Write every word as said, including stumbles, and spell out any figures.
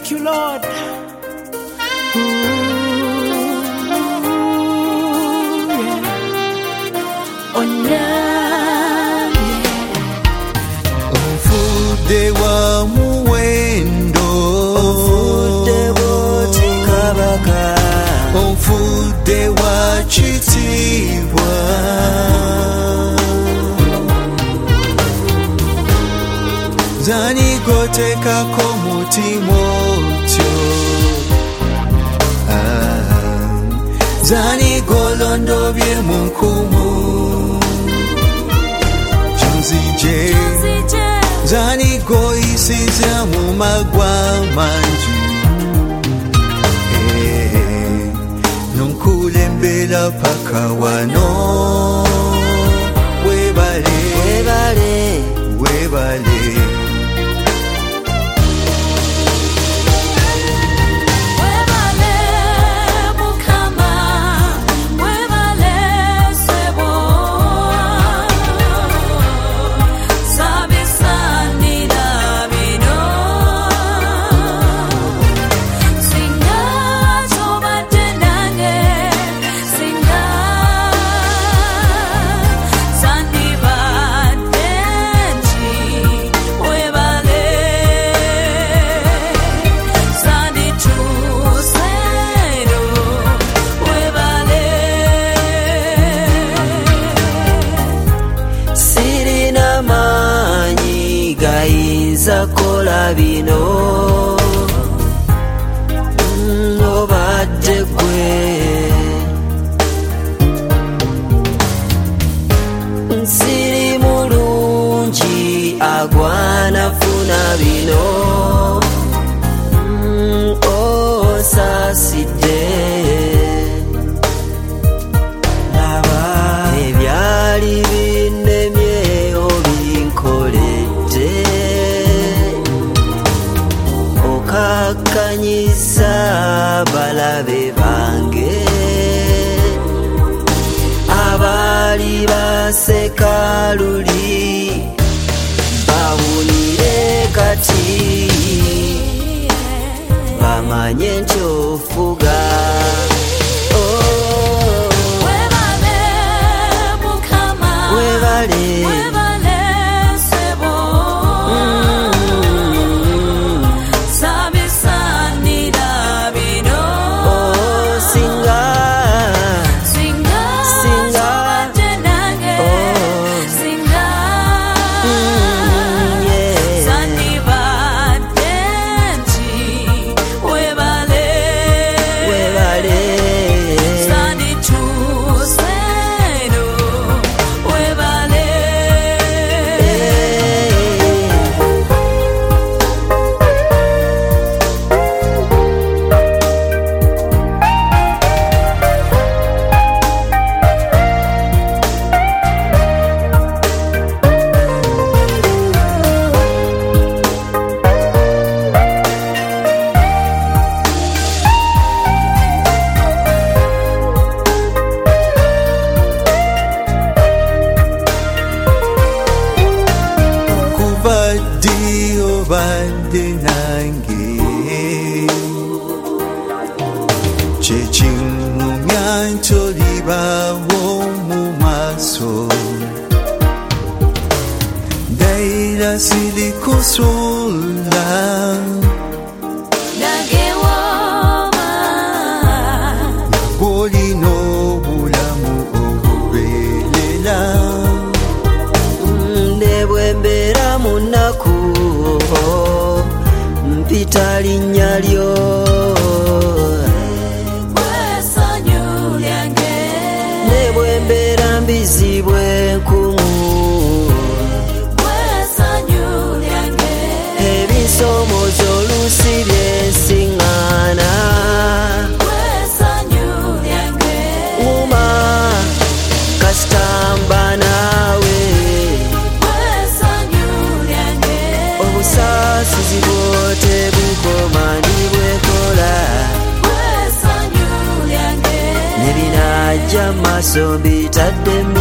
Thank you, Lord. Ooh, yeah. Onyame Ofude wa muwendo, Ofude boti kabaka, Ofude wa chitibwa, Zani gote kako mutimotyo, ah, Zani golondo bye munkumu, Chonzije Zani goisiza mu magwa manju, eh, Nunkulembela paka wano, Webale, webale, webale. Kola bino obadde gwe nsiri mulungi agwana funa bino osasidde laba ebyali binnemye obinkoledde Kakanyiza balabe bange abali baseka luli bawulire kati bamanye nti ofuga webale Mukama webale webale sebo Bande nange Chechingumya ntolibawo mu maso Daira silikusula Nagewoma Bolino bulamu obubelela Ndebwembera munaku mpita linnya lyo Bwesanyu lyange ne bwembeera mbizibwe nkumu Bwesanyu lyange ebisomozo olusi byesiŋŋaana Bwesanyu lyange uma kasitamba naawe Bwesanyu lyange obusaasizi bwote bukoma ndibwekola Bwesanyu lyange nebinajja maaso mbitadde